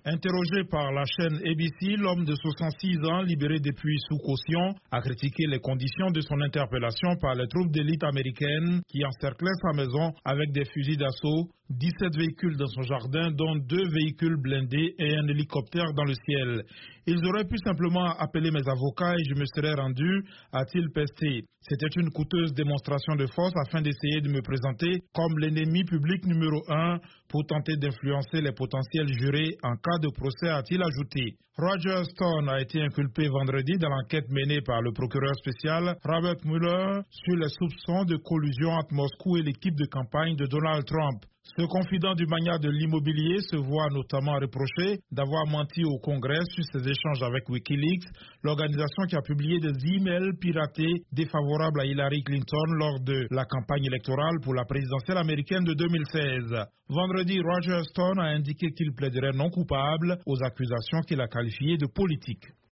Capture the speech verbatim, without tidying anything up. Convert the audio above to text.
Interrogé par la chaîne A B C, l'homme de soixante-six ans, libéré depuis sous caution, a critiqué les conditions de son interpellation par les troupes d'élite américaines qui encerclaient sa maison avec des fusils d'assaut, dix-sept véhicules dans son jardin, dont deux véhicules blindés et un hélicoptère dans le ciel. Ils auraient pu simplement appeler mes avocats et je me serais rendu, a-t-il pesté. C'était une coûteuse démonstration de force afin d'essayer de me présenter comme l'ennemi public numéro un pour tenter d'influencer les potentiels jurés en cas de procès, a-t-il ajouté. Roger Stone a été inculpé vendredi dans l'enquête menée par le procureur spécial Robert Mueller sur les soupçons de collusion entre Moscou et l'équipe de campagne de Donald Trump. Ce confident du magnat de l'immobilier se voit notamment reproché d'avoir menti au Congrès sur ses échanges avec Wikileaks, l'organisation qui a publié des emails piratés défavorables à Hillary Clinton lors de la campagne électorale pour la présidentielle américaine de deux mille seize. Vendredi, Roger Stone a indiqué qu'il plaiderait non coupable aux accusations qu'il a qualifiées de politiques.